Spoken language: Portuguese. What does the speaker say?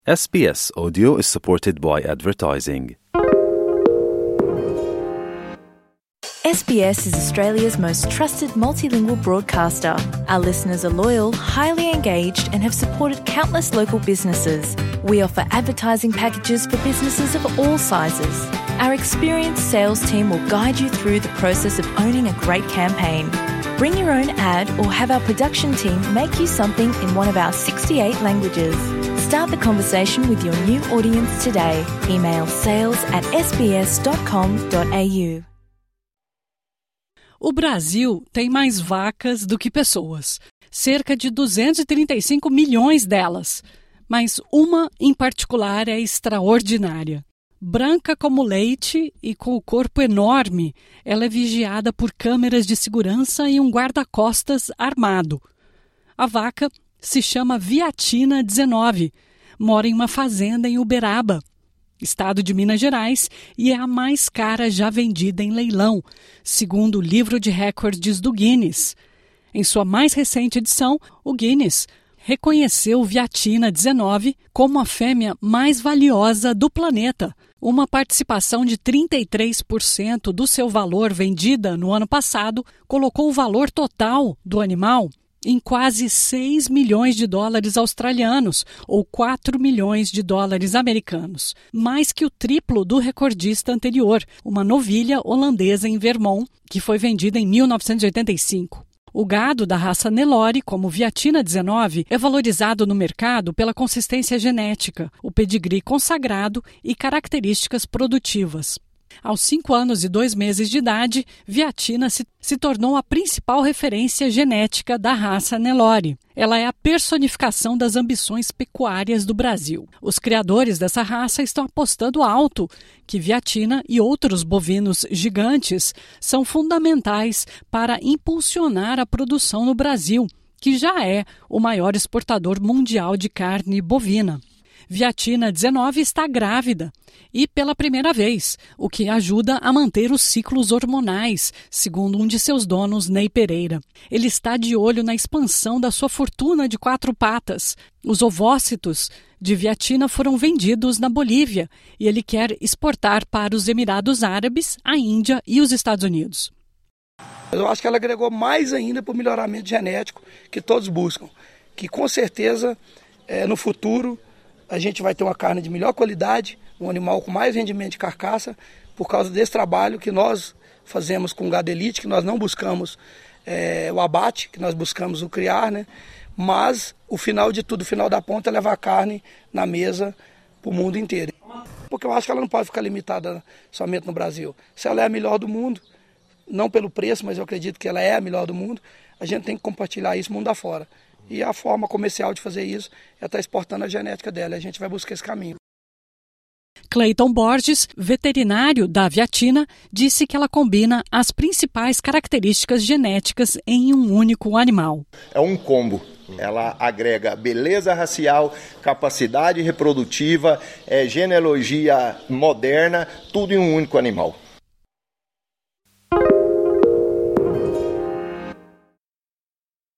SBS Audio is supported by advertising. SBS is Australia's most trusted multilingual broadcaster. Our listeners are loyal, highly engaged, and have supported countless local businesses. We offer advertising packages for businesses of all sizes. Our experienced sales team will guide you through the process of owning a great campaign. Bring your own ad or have our production team make you something in one of our 68 languages. Start the conversation with your new audience today. Email sales@sbs.com.au. O Brasil tem mais vacas do que pessoas, cerca de 235 milhões delas, mas uma em particular é extraordinária. Branca como leite e com o corpo enorme, ela é vigiada por câmeras de segurança e um guarda-costas armado. A vaca se chama Viatina 19, mora em uma fazenda em Uberaba, estado de Minas Gerais, e é a mais cara já vendida em leilão, segundo o livro de recordes do Guinness. Em sua mais recente edição, o Guinness reconheceu Viatina 19 como a fêmea mais valiosa do planeta, uma participação de 33% do seu valor vendida no ano passado, colocou o valor total do animal em quase 6 milhões de dólares australianos, ou 4 milhões de dólares americanos, mais que o triplo do recordista anterior, uma novilha holandesa em Vermont, que foi vendida em 1985. O gado da raça Nelore, como Viatina 19, é valorizado no mercado pela consistência genética, o pedigree consagrado e características produtivas. Aos 5 anos e 2 meses de idade, Viatina se tornou a principal referência genética da raça Nelore. Ela é a personificação das ambições pecuárias do Brasil. Os criadores dessa raça estão apostando alto que Viatina e outros bovinos gigantes são fundamentais para impulsionar a produção no Brasil, que já é o maior exportador mundial de carne bovina. Viatina 19 está grávida e pela primeira vez, o que ajuda a manter os ciclos hormonais, segundo um de seus donos, Ney Pereira. Ele está de olho na expansão da sua fortuna de 4 patas. Os ovócitos de Viatina foram vendidos na Bolívia e ele quer exportar para os Emirados Árabes, a Índia e os Estados Unidos. Eu acho que ela agregou mais ainda para o melhoramento genético que todos buscam, que com certeza no futuro a gente vai ter uma carne de melhor qualidade, um animal com mais rendimento de carcaça, por causa desse trabalho que nós fazemos com gado elite, que nós não buscamos o abate, que nós buscamos o criar, né? Mas o final de tudo, o final da ponta é levar a carne na mesa para o mundo inteiro. Porque eu acho que ela não pode ficar limitada somente no Brasil. Se ela é a melhor do mundo, não pelo preço, mas eu acredito que ela é a melhor do mundo, a gente tem que compartilhar isso mundo afora. E a forma comercial de fazer isso é estar exportando a genética dela. A gente vai buscar esse caminho. Cleiton Borges, veterinário da Viatina, disse que ela combina as principais características genéticas em um único animal. É um combo. Ela agrega beleza racial, capacidade reprodutiva, genealogia moderna, tudo em um único animal.